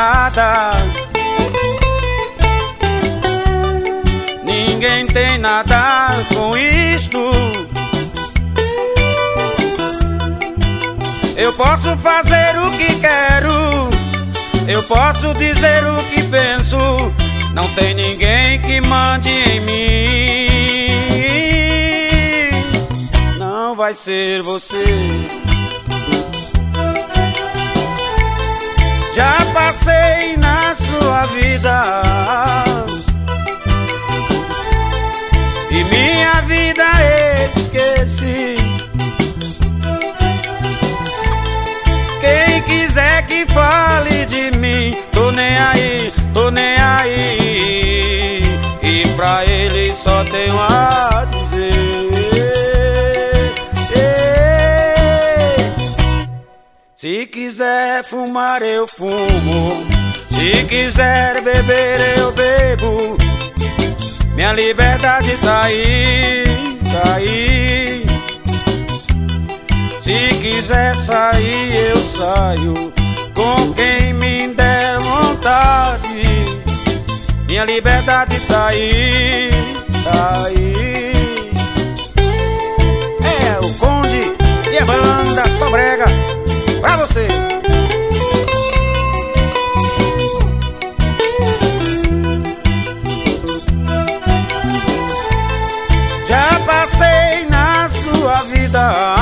nada. Ninguém tem nada com isto. Eu posso fazer o que quero, eu posso dizer o que penso. Não tem ninguém que mande em mim. Não vai ser você. Já passei na sua vida e minha vida esqueci. Quem quiser que fale de mim, tô nem aí, tô nem aí. E pra ele só tenho a dizer: se quiser fumar eu fumo, se quiser beber eu bebo. Minha liberdade tá aí, tá aí. Se quiser sair eu saio, com quem me der vontade. Minha liberdade tá aí, tá aí. É o Conde e a banda Só Brega pra você. Já passei na sua vida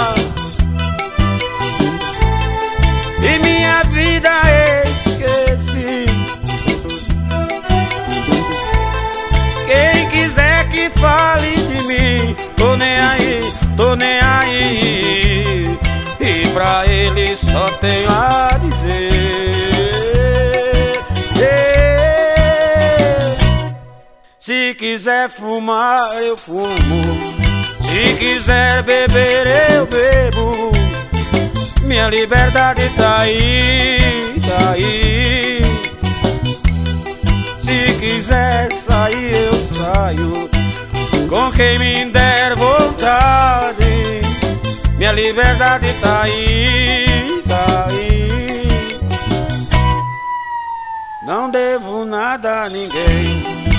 e minha vida esqueci. Quem quiser que fale de mim, tô nem aí, tô nem aí. E pra ele só tenho a dizer: se quiser fumar eu fumo, se quiser beber eu bebo. Minha liberdade tá aí, tá aí. Se quiser sair eu saio, com quem me der vontade. Minha liberdade tá aí, tá aí. Não devo nada a ninguém,